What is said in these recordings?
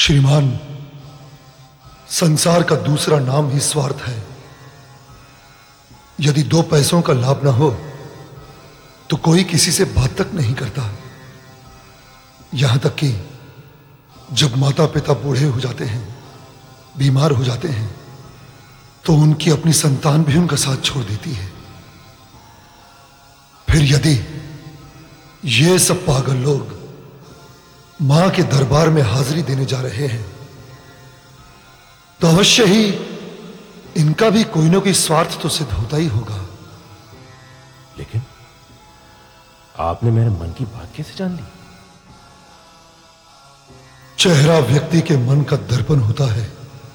श्रीमान, संसार का दूसरा नाम ही स्वार्थ है। यदि दो पैसों का लाभ ना हो तो कोई किसी से बात तक नहीं करता। यहां तक कि जब माता पिता बूढ़े हो जाते हैं, बीमार हो जाते हैं, तो उनकी अपनी संतान भी उनका साथ छोड़ देती है। फिर यदि ये सब पागल लोग मां के दरबार में हाजिरी देने जा रहे हैं तो अवश्य ही इनका भी कोई ना कोई स्वार्थ तो सिद्ध होता ही होगा। लेकिन आपने मेरे मन की बात कैसे जान ली? चेहरा व्यक्ति के मन का दर्पण होता है।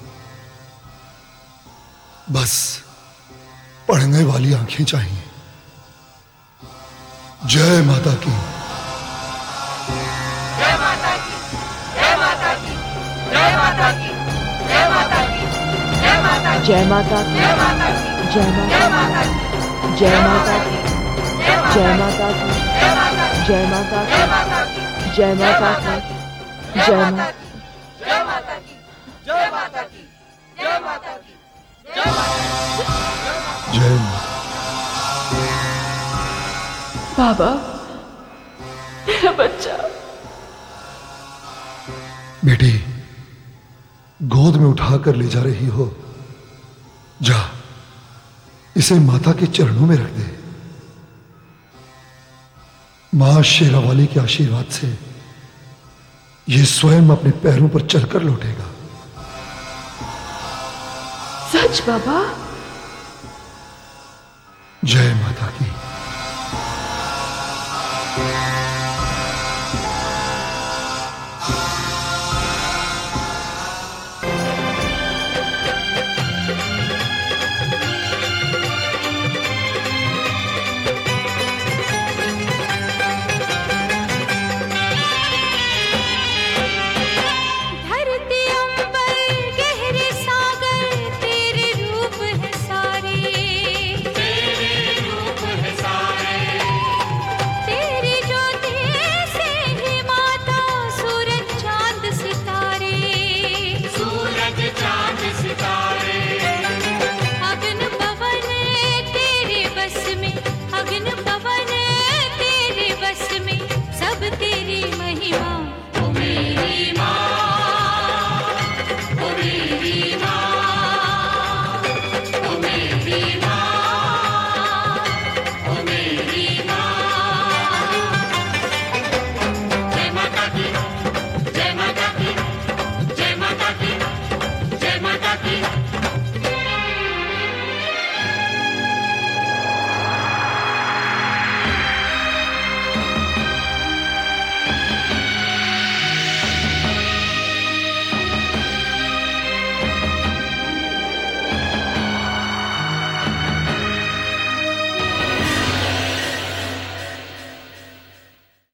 बस पढ़ने वाली आंखें चाहिए। जय माता की। जय माता की। जय माता की। जय माता की। जय माता की। जय माता की। जय माता की। जय माता की। जय माता की। जय माता की। जय माता की। जय माता की। जय माता की। जय माता की। जय माता की। जय माता की। जय माता की। जय माता की। जय माता। बाबा, मेरा बच्चा। बेटी, गोद में उठाकर ले जा रही हो, जा इसे माता के चरणों में रख दे। मां शेरावाली के आशीर्वाद से यह स्वयं अपने पैरों पर चलकर लौटेगा। सच बाबा? जय माता की।